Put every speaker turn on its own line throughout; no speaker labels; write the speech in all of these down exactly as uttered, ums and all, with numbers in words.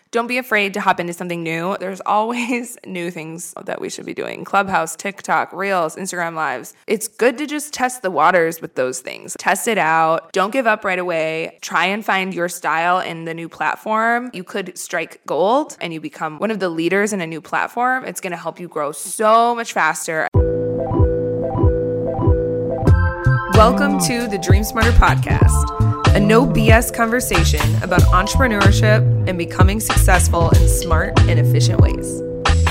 Don't be afraid to hop into something new. There's always new things that we should be doing. Clubhouse, TikTok, Reels, Instagram Lives. It's good to just test the waters with those things. Test it out. Don't give up right away. Try and find your style in the new platform. You could strike gold and you become one of the leaders in a new platform. It's going to help you grow so much faster. Welcome to the Dream Smarter Podcast, a no B S conversation about entrepreneurship and becoming successful in smart and efficient ways.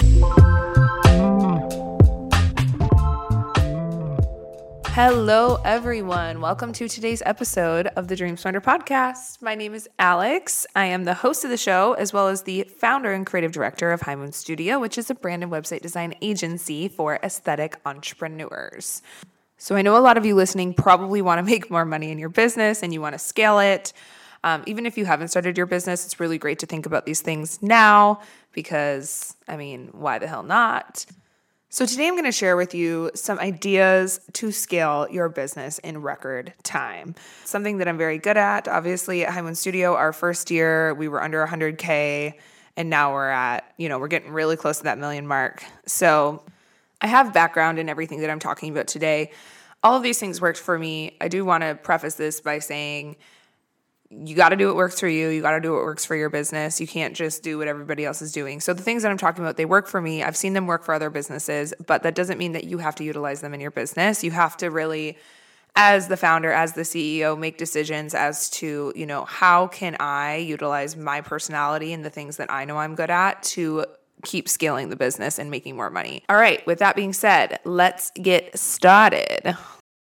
Hello, everyone. Welcome to today's episode of the Dream Smarter Podcast. My name is Alex. I am the host of the show, as well as the founder and creative director of High Moon Studio, which is a brand and website design agency for aesthetic entrepreneurs. So I know a lot of you listening probably want to make more money in your business and you want to scale it. Um, even if you haven't started your business, it's really great to think about these things now because, I mean, why the hell not? So today I'm going to share with you some ideas to scale your business in record time. Something that I'm very good at. Obviously, at High Moon Studio, our first year, we were under one hundred K, and now we're at, you know, we're getting really close to that million mark. So I have background in everything that I'm talking about today. All of these things worked for me. I do want to preface this by saying you got to do what works for you. You got to do what works for your business. You can't just do what everybody else is doing. So the things that I'm talking about, they work for me. I've seen them work for other businesses, but that doesn't mean that you have to utilize them in your business. You have to really, as the founder, as the C E O, make decisions as to, you know, how can I utilize my personality and the things that I know I'm good at to keep scaling the business and making more money. All right, with that being said, let's get started.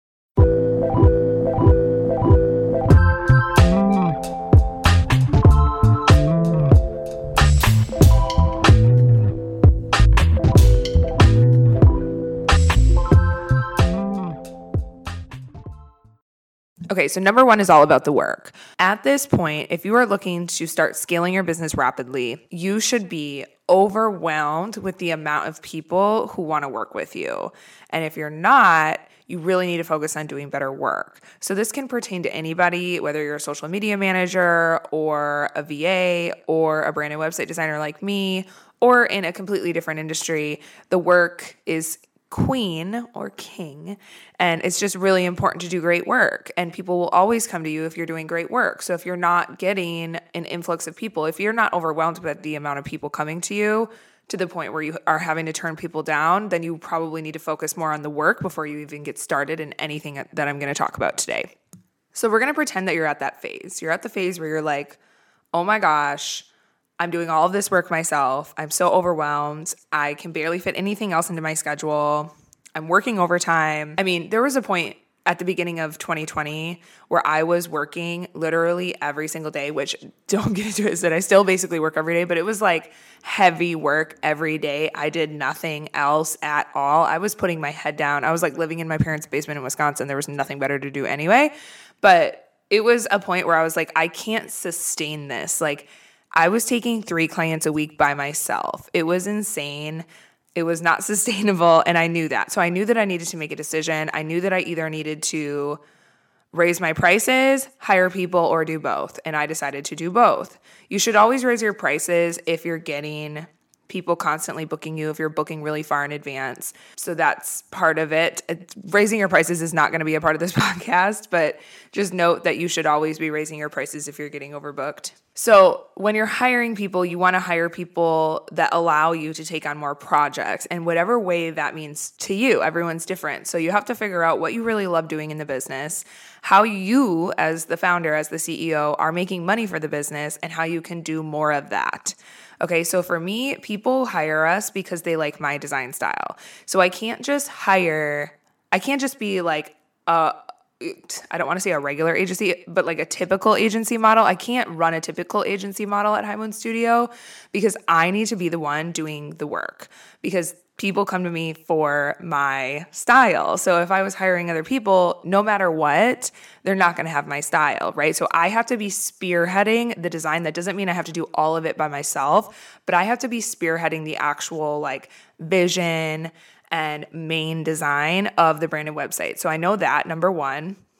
Okay, so number one is all about the work. At this point, if you are looking to start scaling your business rapidly, you should be overwhelmed with the amount of people who want to work with you. And if you're not, you really need to focus on doing better work. So this can pertain to anybody, whether you're a social media manager or a V A or a brand and website designer like me, or in a completely different industry. The work is queen or king, and it's just really important to do great work, and people will always come to you if you're doing great work. So if you're not getting an influx of people, if you're not overwhelmed by the amount of people coming to you to the point where you are having to turn people down, then you probably need to focus more on the work before you even get started in anything that I'm going to talk about today. So we're going to pretend that you're at that phase. You're at the phase where you're like, oh my gosh, I'm doing all of this work myself. I'm so overwhelmed. I can barely fit anything else into my schedule. I'm working overtime. I mean, there was a point at the beginning of twenty twenty where I was working literally every single day, which don't get into it, that I still basically work every day, but it was like heavy work every day. I did nothing else at all. I was putting my head down. I was like living in my parents' basement in Wisconsin. There was nothing better to do anyway. But it was a point where I was like, I can't sustain this. Like, I was taking three clients a week by myself. It was insane. It was not sustainable, and I knew that. So I knew that I needed to make a decision. I knew that I either needed to raise my prices, hire people, or do both, and I decided to do both. You should always raise your prices if you're getting people constantly booking you, if you're booking really far in advance. So that's part of it. It's, raising your prices is not going to be a part of this podcast, but just note that you should always be raising your prices if you're getting overbooked. So when you're hiring people, you want to hire people that allow you to take on more projects, and whatever way that means to you. Everyone's different. So you have to figure out what you really love doing in the business, how you as the founder, as the C E O, are making money for the business, and how you can do more of that. Okay, so for me, people hire us because they like my design style. So I can't just hire, I can't just be like, uh, I don't want to say a regular agency, but like a typical agency model. I can't run a typical agency model at High Moon Studio because I need to be the one doing the work, because people come to me for my style. So if I was hiring other people, no matter what, they're not going to have my style, right? So I have to be spearheading the design. That doesn't mean I have to do all of it by myself, but I have to be spearheading the actual like vision and main design of the branded website. So I know that, number one.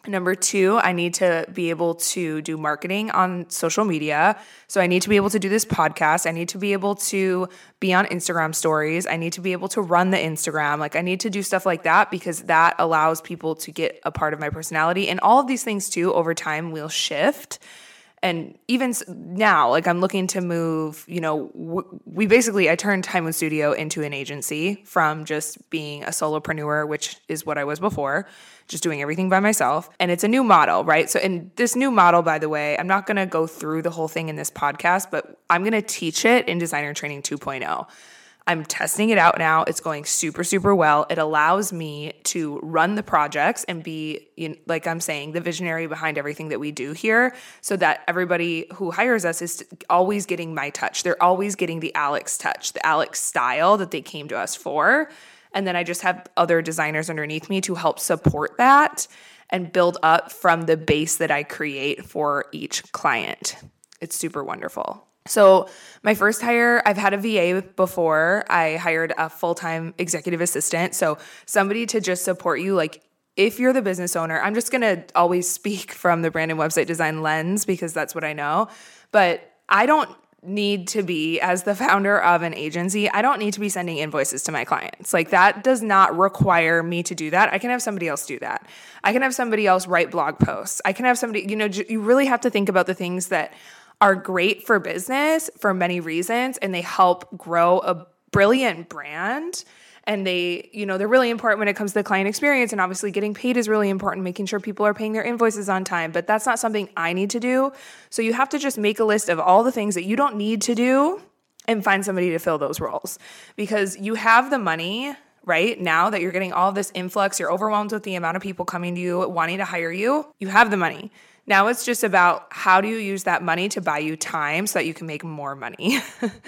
Number two, I need to be able to do marketing on social media. So I need to be able to do this podcast. I need to be able to be on Instagram stories. I need to be able to run the Instagram. Like I need to do stuff like that because that allows people to get a part of my personality. And all of these things too, over time will shift. And even now, like I'm looking to move, you know, w- we basically, I turned High Moon Studio into an agency from just being a solopreneur, which is what I was before, just doing everything by myself. And it's a new model, right? So in this new model, by the way, I'm not going to go through the whole thing in this podcast, but I'm going to teach it in Designer Training two point oh. I'm testing it out now. It's going super, super well. It allows me to run the projects and be, you know, like I'm saying, the visionary behind everything that we do here so that everybody who hires us is always getting my touch. They're always getting the Alex touch, the Alex style that they came to us for. And then I just have other designers underneath me to help support that and build up from the base that I create for each client. It's super wonderful. So my first hire, I've had a V A before. I hired a full-time executive assistant. So somebody to just support you. Like if you're the business owner, I'm just going to always speak from the brand and website design lens because that's what I know. But I don't need to be, as the founder of an agency, I don't need to be sending invoices to my clients. Like that does not require me to do that. I can have somebody else do that. I can have somebody else write blog posts. I can have somebody, you know, you really have to think about the things that are great for business for many reasons, and they help grow a brilliant brand. And they, you know, they're really important when it comes to the client experience. And obviously getting paid is really important, making sure people are paying their invoices on time. But that's not something I need to do. So you have to just make a list of all the things that you don't need to do and find somebody to fill those roles. Because you have the money right now that you're getting all this influx, you're overwhelmed with the amount of people coming to you, wanting to hire you. You have the money. Now it's just about how do you use that money to buy you time so that you can make more money.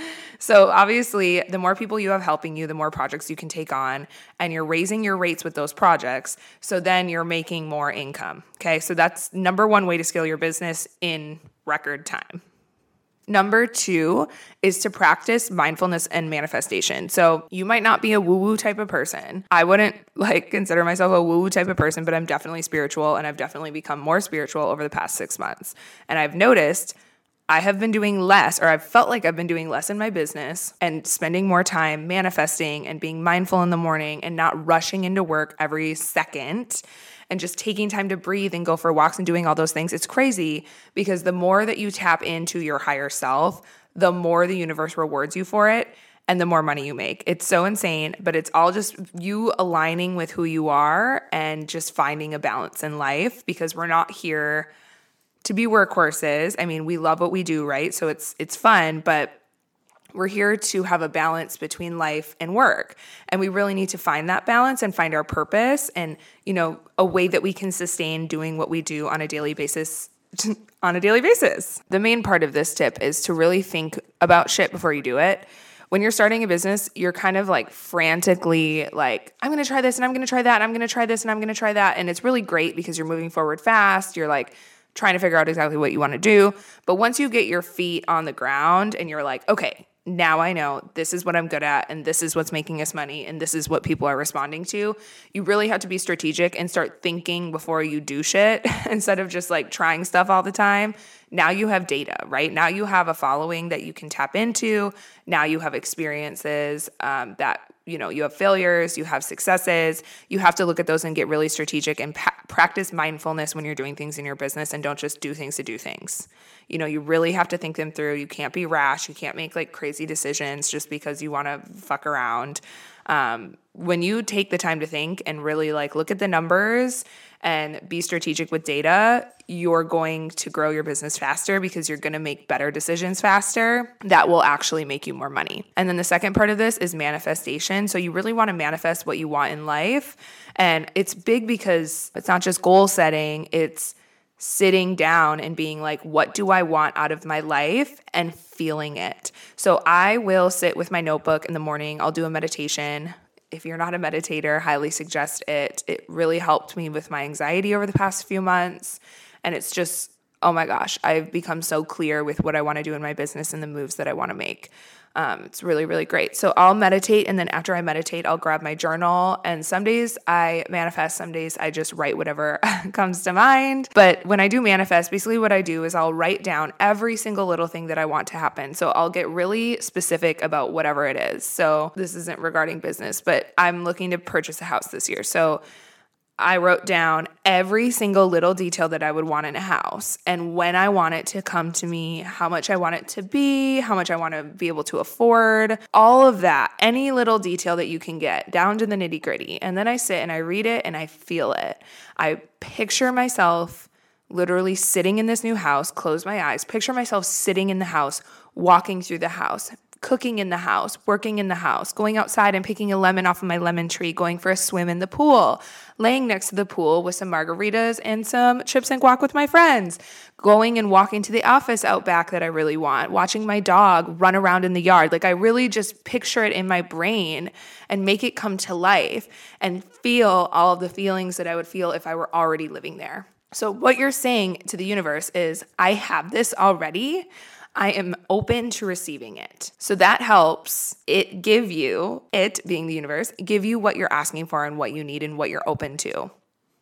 So obviously, the more people you have helping you, the more projects you can take on, and you're raising your rates with those projects. So then you're making more income. Okay, so that's number one way to scale your business in record time. Number two is to practice mindfulness and manifestation. So you might not be a woo-woo type of person. I wouldn't like consider myself a woo-woo type of person, but I'm definitely spiritual, and I've definitely become more spiritual over the past six months. And I've noticed I have been doing less, or I've felt like I've been doing less in my business and spending more time manifesting and being mindful in the morning and not rushing into work every second and just taking time to breathe and go for walks and doing all those things. It's crazy because the more that you tap into your higher self, the more the universe rewards you for it and the more money you make. It's so insane, but it's all just you aligning with who you are and just finding a balance in life, because we're not here to be workhorses. I mean, we love what we do, right? So it's it's fun, but we're here to have a balance between life and work. And we really need to find that balance and find our purpose and, you know, a way that we can sustain doing what we do on a daily basis on a daily basis. The main part of this tip is to really think about shit before you do it. When you're starting a business, you're kind of like frantically like, I'm going to try this and I'm going to try that and I'm going to try this and I'm going to try that. And it's really great because you're moving forward fast. You're like trying to figure out exactly what you want to do. But once you get your feet on the ground and you're like, okay, now I know this is what I'm good at and this is what's making us money and this is what people are responding to, you really have to be strategic and start thinking before you do shit instead of just like trying stuff all the time. Now you have data, right? Now you have a following that you can tap into. Now you have experiences um, that, you know, you have failures, you have successes. You have to look at those and get really strategic and pa- practice mindfulness when you're doing things in your business, and don't just do things to do things. You know, you really have to think them through. You can't be rash. You can't make like crazy decisions just because you want to fuck around. Um, when you take the time to think and really like look at the numbers and be strategic with data, you're going to grow your business faster because you're going to make better decisions faster that will actually make you more money. And then the second part of this is manifestation. So you really want to manifest what you want in life. And it's big because it's not just goal setting, it's sitting down and being like, what do I want out of my life, and feeling it. So I will sit with my notebook in the morning. I'll do a meditation. If you're not a meditator, highly suggest it. It really helped me with my anxiety over the past few months. And it's just oh my gosh, I've become so clear with what I want to do in my business and the moves that I want to make. Um, it's really, really great. So I'll meditate. And then after I meditate, I'll grab my journal. And some days I manifest, some days I just write whatever comes to mind. But when I do manifest, basically what I do is I'll write down every single little thing that I want to happen. So I'll get really specific about whatever it is. So this isn't regarding business, but I'm looking to purchase a house this year. So I wrote down every single little detail that I would want in a house and when I want it to come to me, how much I want it to be, how much I want to be able to afford, all of that, any little detail that you can get down to the nitty gritty. And then I sit and I read it and I feel it. I picture myself literally sitting in this new house, close my eyes, picture myself sitting in the house, walking through the house, cooking in the house, working in the house, going outside and picking a lemon off of my lemon tree, going for a swim in the pool, laying next to the pool with some margaritas and some chips and guac with my friends, going and walking to the office out back that I really want, watching my dog run around in the yard. Like I really just picture it in my brain and make it come to life and feel all of the feelings that I would feel if I were already living there. So what you're saying to the universe is, I have this already. I am open to receiving it. So that helps it give you, it being the universe, give you what you're asking for and what you need and what you're open to.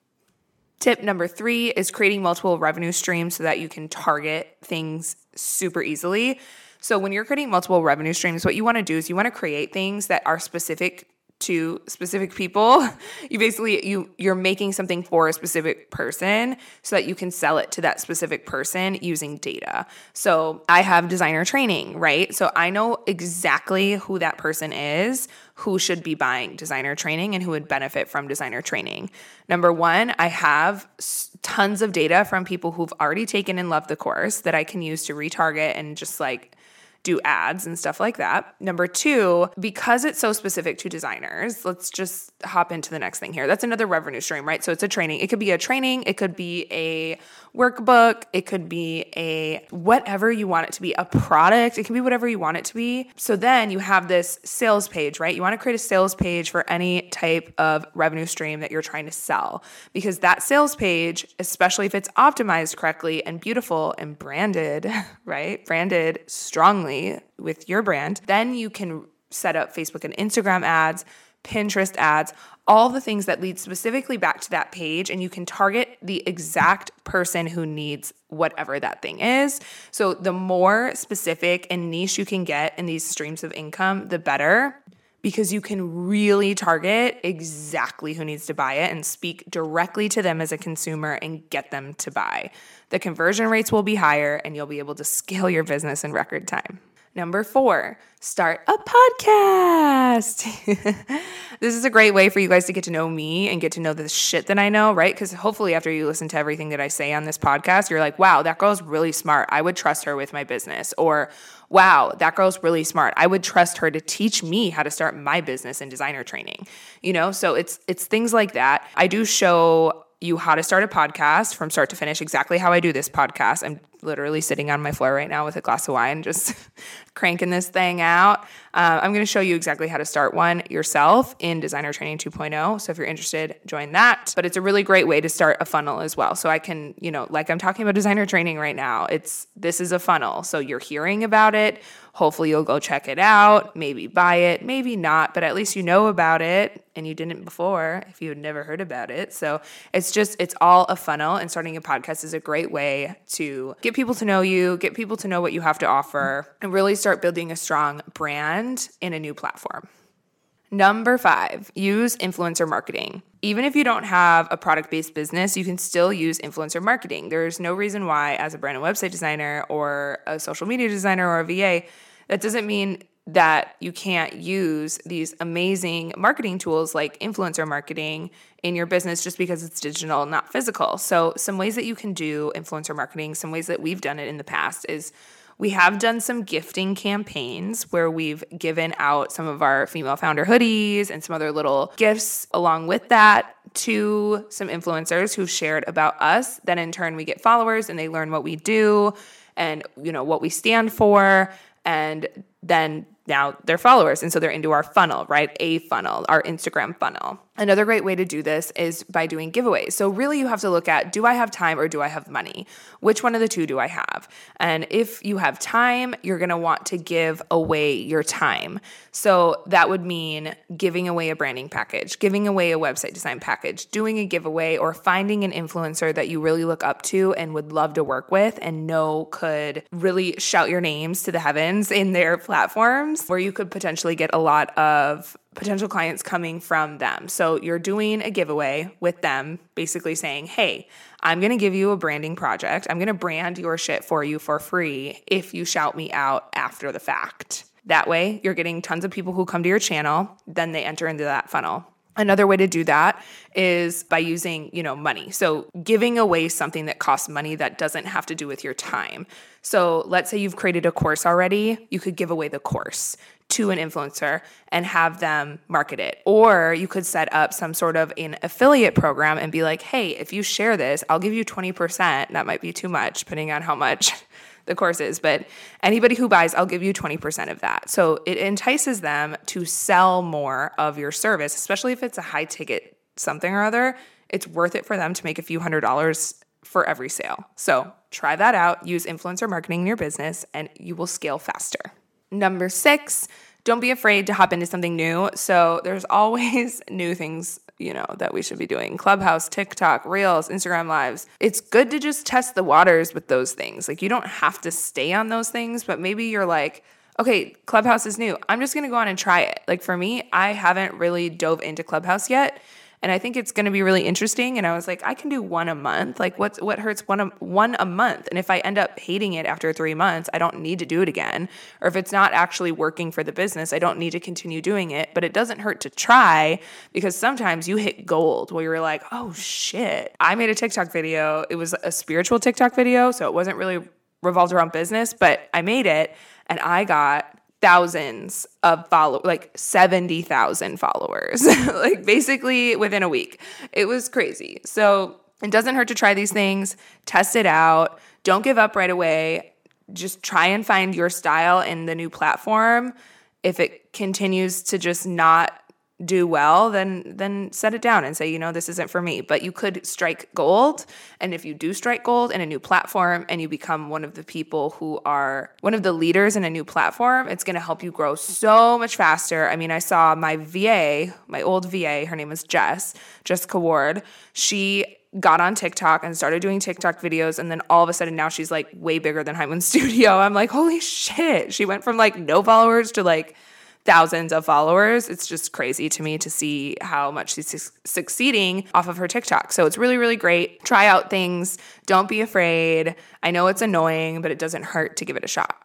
Tip number three is creating multiple revenue streams so that you can target things super easily. So when you're creating multiple revenue streams, what you want to do is you want to create things that are specific to specific people. You basically, you, you're making something for a specific person so that you can sell it to that specific person using data. So I have designer training, right? So I know exactly who that person is, who should be buying designer training and who would benefit from designer training. Number one, I have tons of data from people who've already taken and loved the course that I can use to retarget and just like do ads and stuff like that. Number two, because it's so specific to designers, let's just hop into the next thing here. That's another revenue stream, right? So it's a training. It could be a training. It could be a workbook. It could be a whatever you want it to be, a product. It can be whatever you want it to be. So then you have this sales page, right? You want to create a sales page for any type of revenue stream that you're trying to sell, because that sales page, especially if it's optimized correctly and beautiful and branded, right? Branded strongly with your brand, then you can set up Facebook and Instagram ads, Pinterest ads, all the things that lead specifically back to that page, and you can target the exact person who needs whatever that thing is. So the more specific and niche you can get in these streams of income, the better, because you can really target exactly who needs to buy it and speak directly to them as a consumer and get them to buy. The conversion rates will be higher and you'll be able to scale your business in record time. Number four, start a podcast. This is a great way for you guys to get to know me and get to know the shit that I know, right? Because hopefully after you listen to everything that I say on this podcast, you're like, wow, that girl's really smart. I would trust her with my business. Or, wow, that girl's really smart. I would trust her to teach me how to start my business in designer training. You know, so it's it's things like that. I do show you how to start a podcast from start to finish, exactly how I do this podcast. I'm literally sitting on my floor right now with a glass of wine, just cranking this thing out. Uh, I'm going to show you exactly how to start one yourself in Designer Training two point oh. So if you're interested, join that. But it's a really great way to start a funnel as well. So I can, you know, like I'm talking about designer training right now, it's, this is a funnel. So you're hearing about it. Hopefully you'll go check it out, maybe buy it, maybe not, but at least you know about it and you didn't before if you had never heard about it. So it's just, it's all a funnel, and starting a podcast is a great way to get people to know you, get people to know what you have to offer, and really start building a strong brand in a new platform. Number five, use influencer marketing. Even if you don't have a product-based business, you can still use influencer marketing. There's no reason why, as a brand and website designer or a social media designer or a V A, that doesn't mean that you can't use these amazing marketing tools like influencer marketing in your business just because it's digital, not physical. So some ways that you can do influencer marketing, some ways that we've done it in the past is we have done some gifting campaigns where we've given out some of our female founder hoodies and some other little gifts along with that to some influencers who've shared about us. Then in turn, we get followers and they learn what we do and, you know, what we stand for. And then now they're followers. And so they're into our funnel, right? A funnel, our Instagram funnel. Another great way to do this is by doing giveaways. So really you have to look at, do I have time or do I have money? Which one of the two do I have? And if you have time, you're going to want to give away your time. So that would mean giving away a branding package, giving away a website design package, doing a giveaway, or finding an influencer that you really look up to and would love to work with and know could really shout your names to the heavens in their platforms, where you could potentially get a lot of potential clients coming from them. So you're doing a giveaway with them, basically saying, hey, I'm going to give you a branding project. I'm going to brand your shit for you for free if you shout me out after the fact. That way you're getting tons of people who come to your channel, then they enter into that funnel. Another way to do that is by using, you know, money. So giving away something that costs money that doesn't have to do with your time. So let's say you've created a course already, you could give away the course to an influencer and have them market it. Or you could set up some sort of an affiliate program and be like, hey, if you share this, I'll give you twenty percent. That might be too much, depending on how much the course is, but anybody who buys, I'll give you twenty percent of that. So it entices them to sell more of your service, especially if it's a high ticket something or other. It's worth it for them to make a few hundred dollars for every sale. So try that out. Use influencer marketing in your business and you will scale faster. Number six, don't be afraid to hop into something new. So there's always new things, you know, that we should be doing. Clubhouse, TikTok, Reels, Instagram Lives. It's good to just test the waters with those things. Like you don't have to stay on those things, but maybe you're like, okay, Clubhouse is new. I'm just going to go on and try it. Like for me, I haven't really dove into Clubhouse yet. And I think it's going to be really interesting. And I was like, I can do one a month. Like what's, what hurts one a, one a month? And if I end up hating it after three months, I don't need to do it again. Or if it's not actually working for the business, I don't need to continue doing it. But it doesn't hurt to try, because sometimes you hit gold where you're like, oh shit. I made a TikTok video. It was a spiritual TikTok video. So it wasn't really revolved around business, but I made it and I got thousands of follow, like seventy thousand followers, like basically within a week. It was crazy. So it doesn't hurt to try these things, test it out. Don't give up right away. Just try and find your style in the new platform. If it continues to just not do well, then then set it down and say, you know, this isn't for me. But you could strike gold. And if you do strike gold in a new platform and you become one of the people who are one of the leaders in a new platform, it's going to help you grow so much faster. I mean, I saw my V A, my old V A, her name was Jess, Jessica Ward. She got on TikTok and started doing TikTok videos. And then all of a sudden now she's like way bigger than Hyman Studio. I'm like, holy shit. She went from like no followers to like thousands of followers. It's just crazy to me to see how much she's su- succeeding off of her TikTok. So it's really, really great. Try out things. Don't be afraid. I know it's annoying, but it doesn't hurt to give it a shot.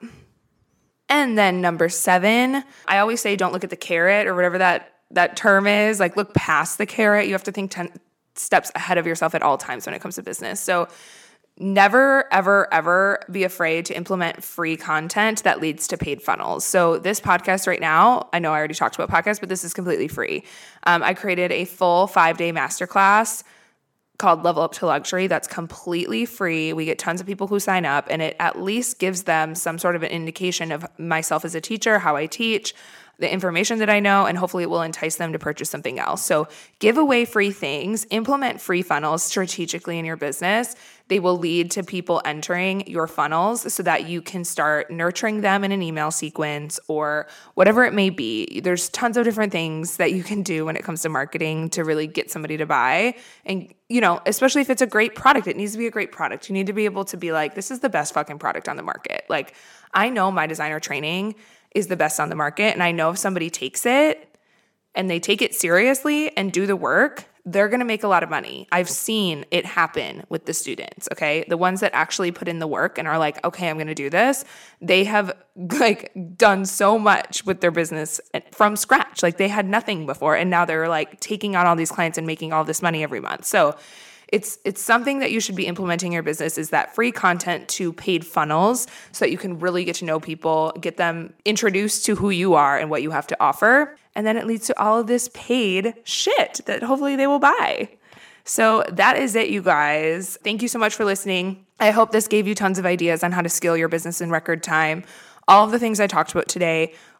And then number seven, I always say don't look at the carrot or whatever that, that term is. Like look past the carrot. You have to think ten steps ahead of yourself at all times when it comes to business. So never, ever, ever be afraid to implement free content that leads to paid funnels. So this podcast right now, I know I already talked about podcasts, but this is completely free. Um, I created a full five-day masterclass called Level Up to Luxury that's completely free. We get tons of people who sign up, and it at least gives them some sort of an indication of myself as a teacher, how I teach, the information that I know, and hopefully it will entice them to purchase something else. So give away free things, implement free funnels strategically in your business. They will lead to people entering your funnels so that you can start nurturing them in an email sequence or whatever it may be. There's tons of different things that you can do when it comes to marketing to really get somebody to buy. And, you know, especially if it's a great product, it needs to be a great product. You need to be able to be like, this is the best fucking product on the market. Like, I know my designer training is the best on the market. And I know if somebody takes it and they take it seriously and do the work, they're going to make a lot of money. I've seen it happen with the students, okay? The ones that actually put in the work and are like, okay, I'm going to do this. They have like done so much with their business from scratch. Like they had nothing before. And now they're like taking on all these clients and making all this money every month. So It's it's something that you should be implementing in your business, is that free content to paid funnels so that you can really get to know people, get them introduced to who you are and what you have to offer. And then it leads to all of this paid shit that hopefully they will buy. So that is it, you guys. Thank you so much for listening. I hope this gave you tons of ideas on how to scale your business in record time. All of the things I talked about today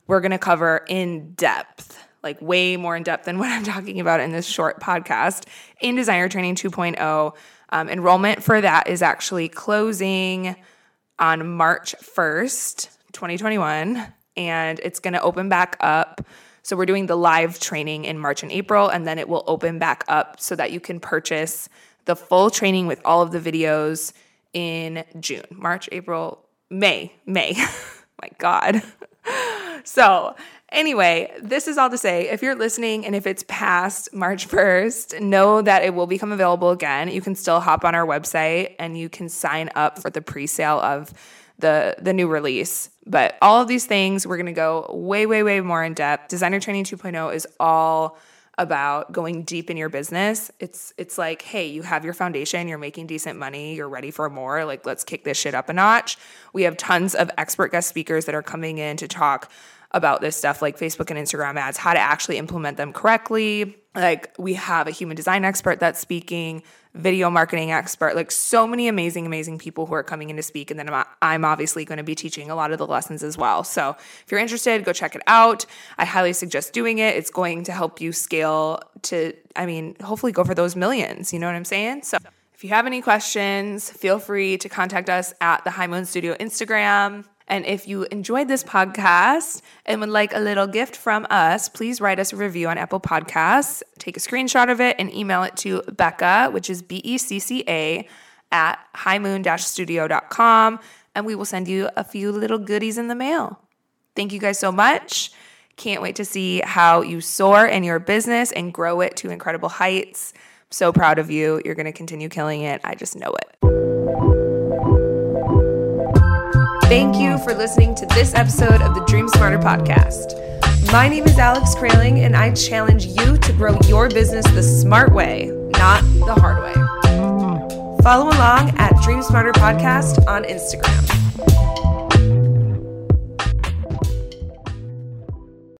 we're going to cover in depth, like way more in depth than what I'm talking about in this short podcast, in Designer Training two point oh. Um, enrollment for that is actually closing on March first, twenty twenty-one, and it's going to open back up. So we're doing the live training in March and April, and then it will open back up so that you can purchase the full training with all of the videos in June, March, April, May, May. My God. So anyway, this is all to say, if you're listening and if it's past March first, know that it will become available again. You can still hop on our website and you can sign up for the pre-sale of the, the new release. But all of these things, we're going to go way, way, way more in depth. Designer Training two point oh is all about going deep in your business. It's it's like, hey, you have your foundation, you're making decent money, you're ready for more. Like, let's kick this shit up a notch. We have tons of expert guest speakers that are coming in to talk about this stuff, like Facebook and Instagram ads, how to actually implement them correctly. Like, we have a human design expert that's speaking, video marketing expert, like so many amazing, amazing people who are coming in to speak. And then I'm, I'm obviously going to be teaching a lot of the lessons as well. So if you're interested, go check it out. I highly suggest doing it. It's going to help you scale to, I mean, hopefully go for those millions. You know what I'm saying? So if you have any questions, feel free to contact us at the High Moon Studio Instagram. And if you enjoyed this podcast and would like a little gift from us, please write us a review on Apple Podcasts. Take a screenshot of it and email it to Becca, which is B E C C A, at high moon studio dot com, and we will send you a few little goodies in the mail. Thank you guys so much. Can't wait to see how you soar in your business and grow it to incredible heights. I'm so proud of you. You're going to continue killing it. I just know it. Thank you for listening to this episode of the Dream Smarter podcast. My name is Alex Kraling, and I challenge you to grow your business the smart way, not the hard way. Follow along at Dream Smarter Podcast on Instagram.